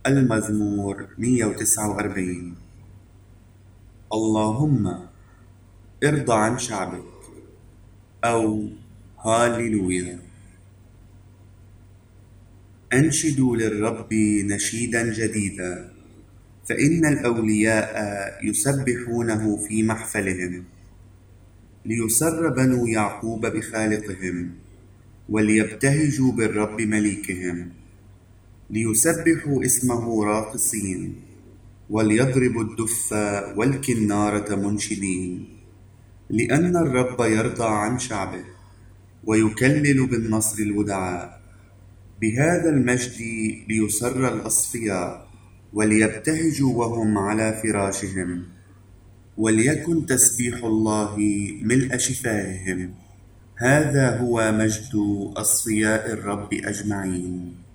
المزمور 149. اللهم ارض عن شعبك، أو هاليلويا. أنشدوا للرب نشيدا جديدا، فإن الأولياء يسبحونه في محفلهم. ليسر بنو يعقوب بخالقهم، وليبتهجوا بالرب مليكهم. ليسبحوا اسمه راقصين، وليضربوا الدف والكنارة منشدين. لأن الرب يرضى عن شعبه، ويكلل بالنصر الودعاء. بهذا المجد ليسر الأصفياء، وليبتهجوا وهم على فراشهم. وليكن تسبيح الله ملء شفاههم. هذا هو مجد أصفياء الرب أجمعين.